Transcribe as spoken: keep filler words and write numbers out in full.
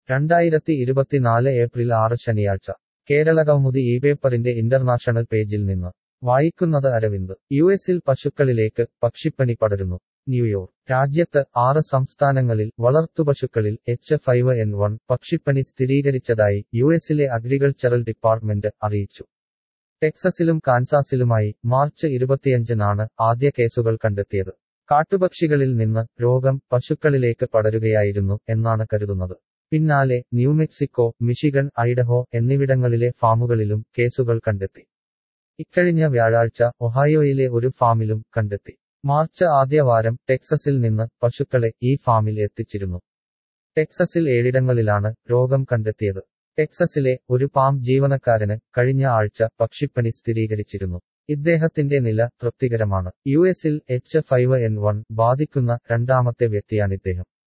രണ്ടായിരത്തി ഇരുപത്തിനാല് ഏപ്രിൽ ആറ് ശനിയാഴ്ച കേരളകൗമുദി ഈ പേപ്പറിന്റെ ഇന്റർനാഷണൽ പേജിൽ നിന്ന് വായിക്കുന്നത് അരവിന്ദ്. യു എസിൽ പശുക്കളിലേക്ക് പക്ഷിപ്പനി പടരുന്നു. ന്യൂയോർക്ക്. രാജ്യത്ത് ആറ് സംസ്ഥാനങ്ങളിൽ വളർത്തുപശുക്കളിൽ എച്ച് ഫൈവ് എൻ വൺ പക്ഷിപ്പനി സ്ഥിരീകരിച്ചതായി യു എസിലെ അഗ്രികൾച്ചറൽ ഡിപ്പാർട്ട്മെന്റ് അറിയിച്ചു. ടെക്സസിലും കാൻസാസിലുമായി മാർച്ച് ഇരുപത്തിയഞ്ചിനാണ് ആദ്യ കേസുകൾ കണ്ടെത്തിയത്. കാട്ടുപക്ഷികളിൽ നിന്ന് രോഗം പശുക്കളിലേക്ക് പടരുകയായിരുന്നു എന്നാണ് കരുതുന്നത്. പിന്നാലെ ന്യൂമെക്സിക്കോ, മിഷിഗൺ, ഐഡഹോ എന്നിവിടങ്ങളിലെ ഫാമുകളിലും കേസുകൾ കണ്ടെത്തി. ഇക്കഴിഞ്ഞ വ്യാഴാഴ്ച ഒഹായോയിലെ ഒരു ഫാമിലും കണ്ടെത്തി. മാർച്ച് ആദ്യവാരം ടെക്സസിൽ നിന്ന് പശുക്കളെ ഈ ഫാമിൽ എത്തിച്ചിരുന്നു. ടെക്സസിൽ ഏഴിടങ്ങളിലാണ് രോഗം കണ്ടെത്തിയത്. ടെക്സസിലെ ഒരു ഫാം ജീവനക്കാരന് കഴിഞ്ഞ ആഴ്ച പക്ഷിപ്പനി സ്ഥിരീകരിച്ചിരുന്നു. ഇദ്ദേഹത്തിന്റെ നില തൃപ്തികരമാണ്. യു എസിൽ എച്ച് ഫൈവ് എൻ വൺ ബാധിക്കുന്ന രണ്ടാമത്തെ വ്യക്തിയാണിദ്ദേഹം.